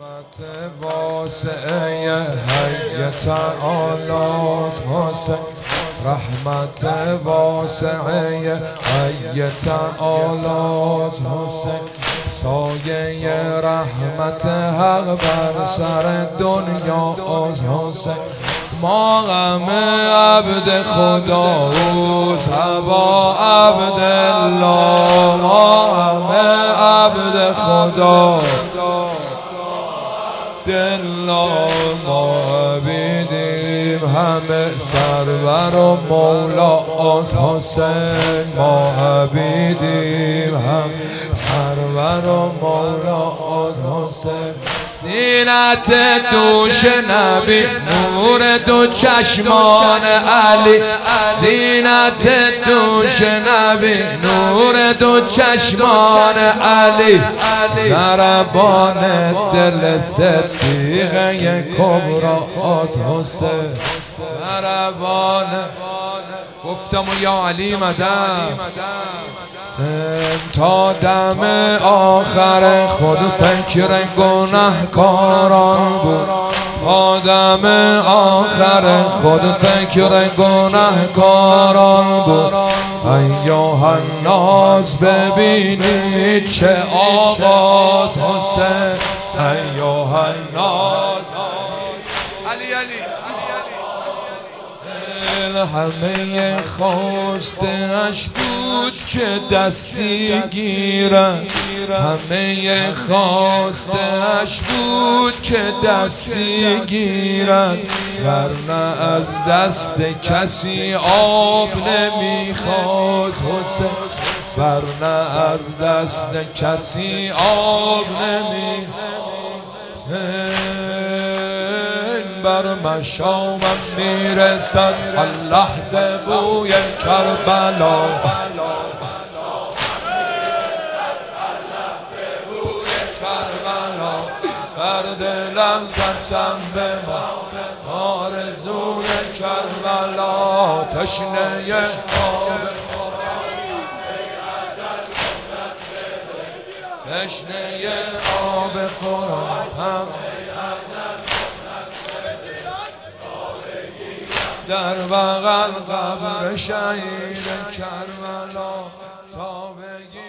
رحمت واسعه حی تعالی حسین، رحمت واسعه حی تعالی حسین، سایه رحمت حق بر سر دنیا از حسین. ما غم عبد خدا و تبا عبدالله، ما غم عبد خدا دلا ما عبیدیم همه سرور و مولا از حسین، ما عبیدیم همه سرور و مولا از حسین. زینت دوش نبی نور دو چشمان علی، زینت دوش نبی نور دو چشمان علی، ضربان دل صدیقه کبرا از حسین، ضربان گفتم و یا علی مدد تا دم آخر خود فکر گناهکاران بود، تا دم آخر خود فکر گناهکاران بود. ایها الناس ببینید چه آغاز حسین، ایها الناس علی علی همه خواستش بود که دستی گیرد، همه خواستش بود که دستی گیرد، ورنه از دست کسی آب نمیخواست حسین، ورنه از دست کسی آب بر مشامم میرسد اللحظه بوی کربلا، بر دلم قسم به ما آرزوی کربلا، تشنه آب تشنه آب قرآن در بغل قبر شهید کربلا تا بگی